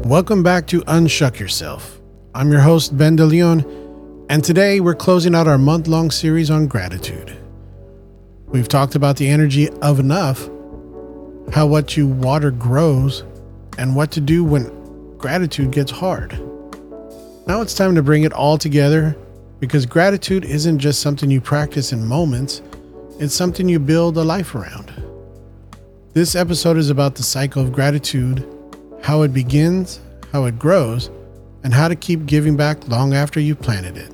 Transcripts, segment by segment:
Welcome back to Unshuck Yourself. I'm your host, Ben DeLeon, and today we're closing out our month-long series on gratitude. We've talked about the energy of enough, how what you water grows, and what to do when gratitude gets hard. Now it's time to bring it all together, because gratitude isn't just something you practice in moments, it's something you build a life around. This episode is about the cycle of gratitude, how it begins, how it grows, and how to keep giving back long after you've planted it.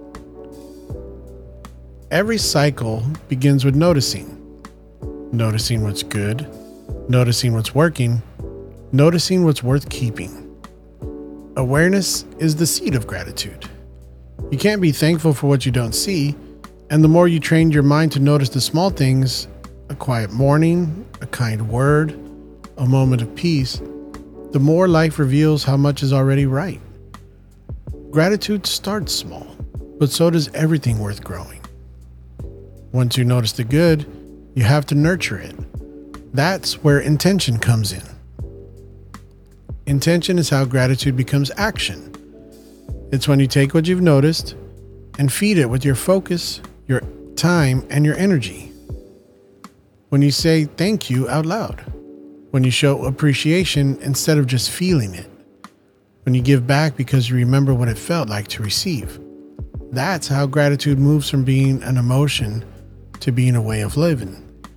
Every cycle begins with noticing. Noticing what's good, noticing what's working, noticing what's worth keeping. Awareness is the seed of gratitude. You can't be thankful for what you don't see, and the more you train your mind to notice the small things, a quiet morning, a kind word, a moment of peace, the more life reveals how much is already right. Gratitude starts small, but so does everything worth growing. Once you notice the good, you have to nurture it. That's where intention comes in. Intention is how gratitude becomes action. It's when you take what you've noticed and feed it with your focus, your time, and your energy. When you say thank you out loud. When you show appreciation instead of just feeling it. When you give back because you remember what it felt like to receive. That's how gratitude moves from being an emotion to being a way of living.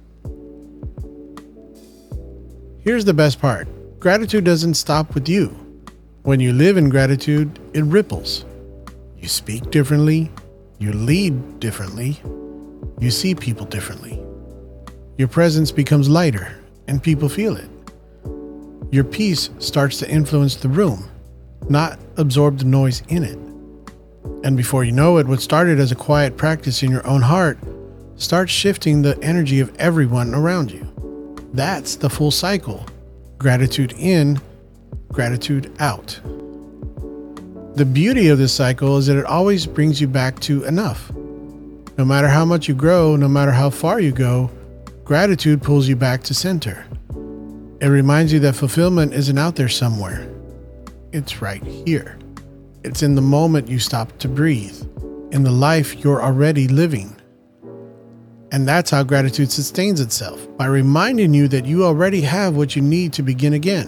Here's the best part. Gratitude doesn't stop with you. When you live in gratitude, it ripples. You speak differently. You lead differently. You see people differently. Your presence becomes lighter. And people feel it. Your peace starts to influence the room, not absorb the noise in it. And before you know it, what started as a quiet practice in your own heart starts shifting the energy of everyone around you. That's the full cycle. Gratitude in, gratitude out. The beauty of this cycle is that it always brings you back to enough. No matter how much you grow, no matter how far you go, gratitude pulls you back to center. It reminds you that fulfillment isn't out there somewhere. It's right here. It's in the moment you stop to breathe, in the life you're already living. And that's how gratitude sustains itself, by reminding you that you already have what you need to begin again.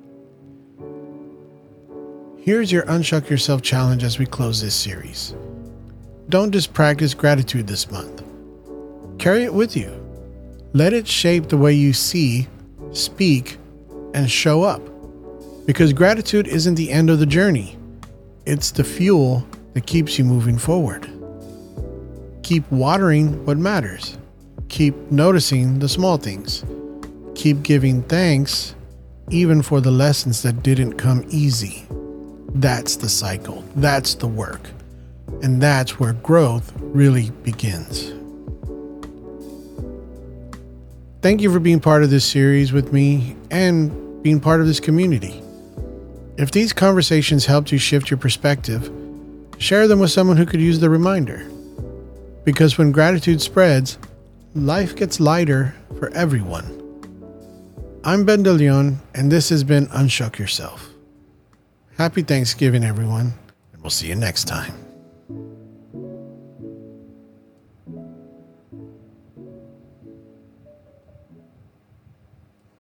Here's your Unshuck Yourself challenge as we close this series. Don't just practice gratitude this month. Carry it with you. Let it shape the way you see, speak, and show up. Because gratitude isn't the end of the journey. It's the fuel that keeps you moving forward. Keep watering what matters. Keep noticing the small things. Keep giving thanks, even for the lessons that didn't come easy. That's the cycle. That's the work. And that's where growth really begins. Thank you for being part of this series with me and being part of this community. If these conversations helped you shift your perspective, share them with someone who could use the reminder. Because when gratitude spreads, life gets lighter for everyone. I'm Ben DeLeon, and this has been Unshuck Yourself. Happy Thanksgiving, everyone, and we'll see you next time.